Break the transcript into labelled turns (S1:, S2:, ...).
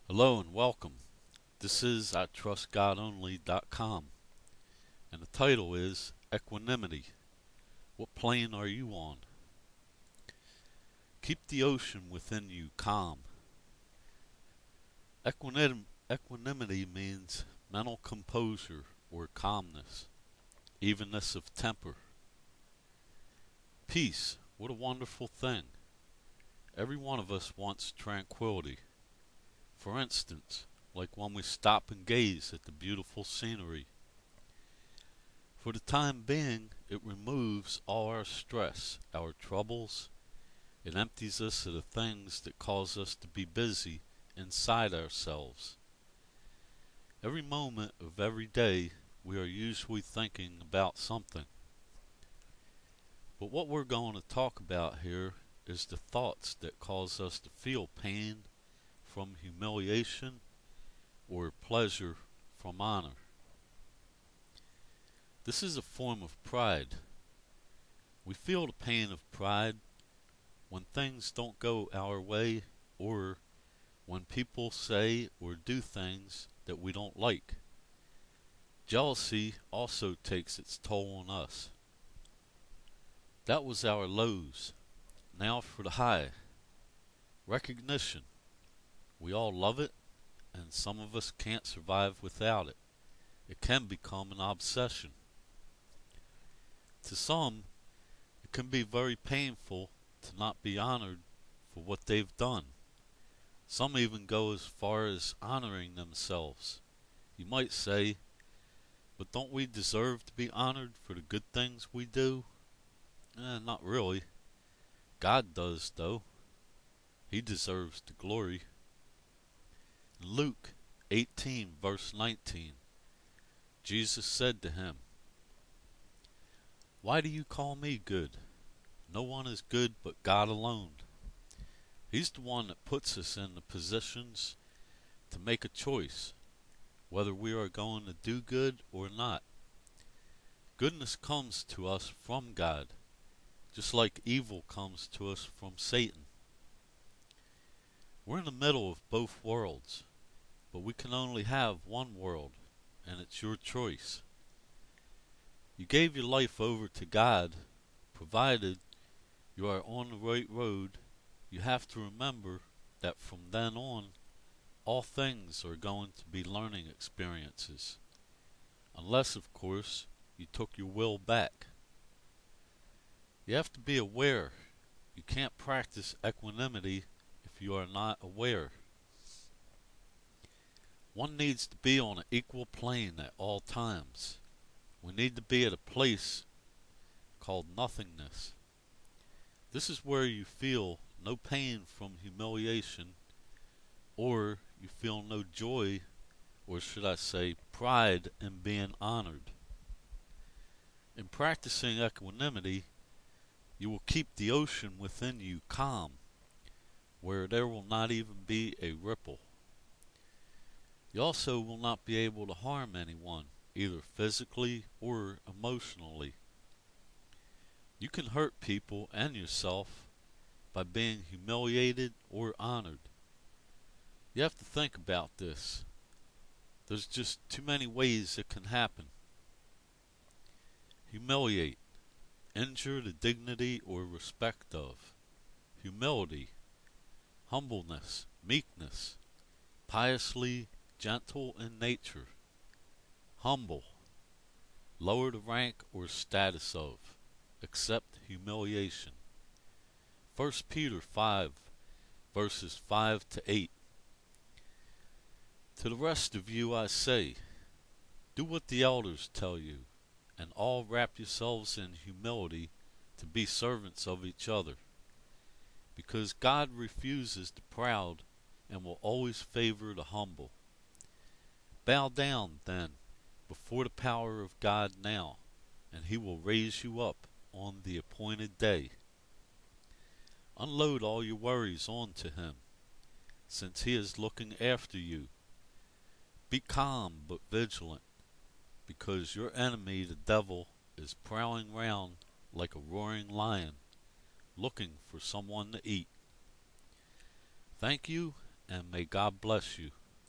S1: Hello and welcome. This is ITrustGodOnly.com, and the title is Equanimity. What plane are you on? Keep the ocean within you calm. Equanimity means mental composure or calmness, evenness of temper. Peace, what a wonderful thing. Every one of us wants tranquility. For instance, like when we stop and gaze at the beautiful scenery. For the time being, it removes all our stress, our troubles. It empties us of the things that cause us to be busy inside ourselves. Every moment of every day, we are usually thinking about something. But what we're going to talk about here is the thoughts that cause us to feel pain from humiliation or pleasure from honor. This is a form of pride. We feel the pain of pride when things don't go our way or when people say or do things that we don't like. Jealousy also takes its toll on us. That was our lows. Now for the high. Recognition. We all love it, and some of us can't survive without it. It can become an obsession. To some, it can be very painful to not be honored for what they've done. Some even go as far as honoring themselves. You might say, but don't we deserve to be honored for the good things we do? Not really. God does, though. He deserves the glory. In Luke 18, verse 19, Jesus said to him, "Why do you call me good? No one is good but God alone. He's the one that puts us in the positions to make a choice, whether we are going to do good or not. Goodness comes to us from God, just like evil comes to us from Satan. We're in the middle of both worlds, but we can only have one world, and it's your choice. You gave your life over to God, provided you are on the right road. You have to remember that from then on, all things are going to be learning experiences. Unless, of course, you took your will back. You have to be aware. You can't practice equanimity if you are not aware. One needs to be on an equal plane at all times. We need to be at a place called nothingness. This is where you feel no pain from humiliation, or you feel no joy, or should I say pride in being honored. In practicing equanimity, you will keep the ocean within you calm, where there will not even be a ripple. You also will not be able to harm anyone, either physically or emotionally. You can hurt people and yourself by being humiliated or honored. You have to think about this. There's just too many ways it can happen. Humiliate. Injure the dignity or respect of. Humility. Humbleness. Meekness. Piously gentle in nature. Humble. Lower the rank or status of. Accept humiliation. 1 Peter 5, verses 5 to 8. To the rest of you I say, do what the elders tell you, and all wrap yourselves in humility to be servants of each other, because God refuses the proud and will always favor the humble. Bow down, then, before the power of God now, and he will raise you up on the appointed day. Unload all your worries onto him, since he is looking after you. Be calm but vigilant, because your enemy, the devil, is prowling round like a roaring lion, looking for someone to eat. Thank you, and may God bless you.